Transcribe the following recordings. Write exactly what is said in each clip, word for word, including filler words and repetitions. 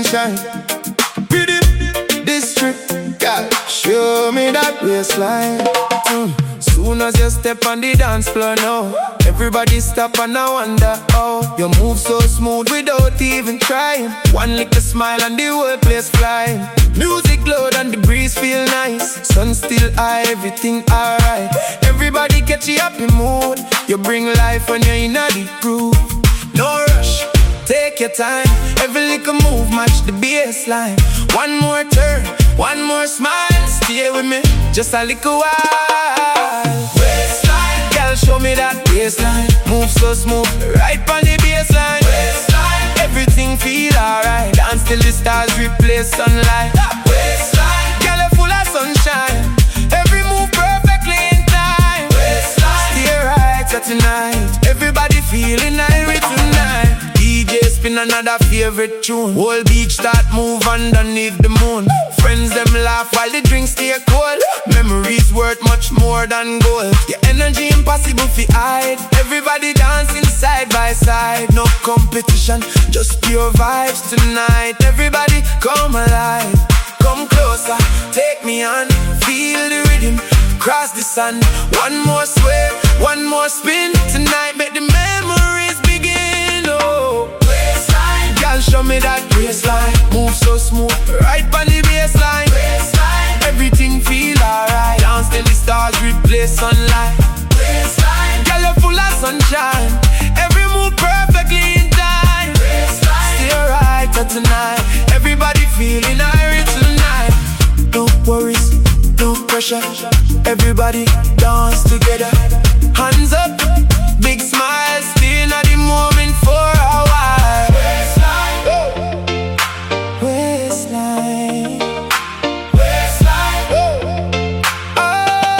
sunshine. Pretty district, girl, show me that waistline. mm. Soon as you step on the dance floor now, everybody stop and I wonder how you move so smooth without even trying. One little smile and the whole place flying. Music loud and the breeze feel nice. Sun still high, everything alright. Everybody catch a happy mood. You bring life when you're in a deep groove. No rush, take your time. Every little move match the baseline. One more turn, one more smile. Stay with me, just a little while. Waistline, girl, show me that waistline. Move so smooth, right on the baseline. Waistline, everything feel alright. Dance till the stars replace sunlight. Waistline, girl, you're full of sunshine. Every move perfectly in time. Waistline, stay right till tonight. Everybody feeling irate tonight. D J spin another favorite tune. Whole beach start move underneath the moon. Friends them laugh while the drinks stay cold. Memories worth much more than gold. Your energy impossible to hide. Everybody dancing side by side. No competition, just pure vibes tonight. Everybody come alive. Come closer, take me on. Feel the rhythm, cross the sun. One more sway, one more spin. Tonight make the memories begin. Oh, waistline, girl, show me that waistline. Move so smooth, right on the baseline. Waistline, everything feel alright. Dance till the stars replace sunlight. Waistline, girl, you're full of sunshine. Every move perfectly in time. Waistline, stay right till tonight. Everybody feeling irate tonight. No worries, no pressure. Everybody dance together. Hands up, big smile. Still at the moment for a while. Waistline, oh. Waistline, waistline, oh. Oh.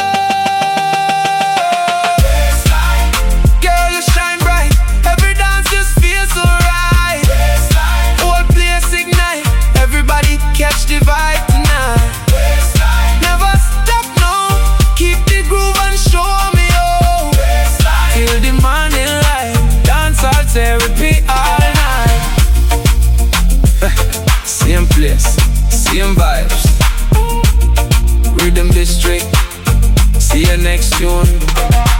Waistline, girl, you shine bright. Every dance just feels so right. Waistline, whole place ignite. Everybody catch the vibe tonight. Waistline, never stop, no. Keep the groove and show me, oh. Waistline, till the morning light. Dance all therapy all night. Same place, same vibes. Rhythm District. See you next tune.